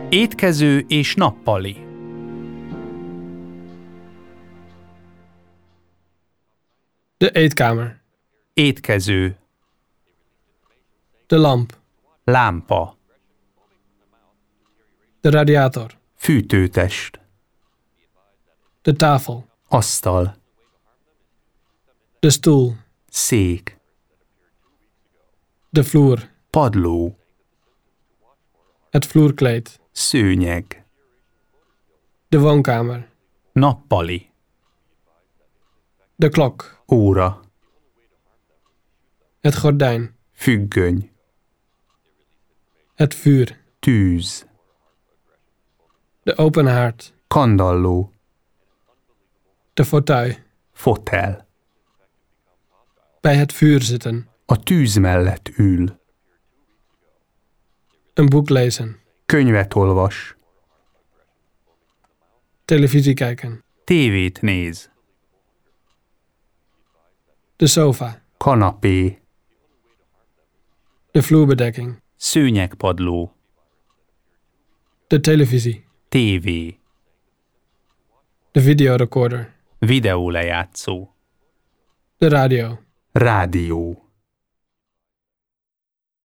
Étkező és nappali. De eetkamer. Étkező. De lamp. Lámpa. De radiator. Fűtőtest. De tafel. Asztal. De stoel. Szék. De vloer. Padló. Het vloerkleed. Szőnyeg. De woonkamer. Nappali. De klok. Óra. Het gordijn. Függöny. Het vuur. Tűz. De open haard. Kandalló. De fauteuil. Fotel. Bij het vuur zitten. A tűz mellett ül. Een boek lezen. Könyvet olvas. Televisie kijken. Tévét néz. De sofa. Kanapé. De vloerbedekking. Szőnyegpadló. De televisie. Tévé. De videorecorder. Videólejátszó. De radio. Rádió.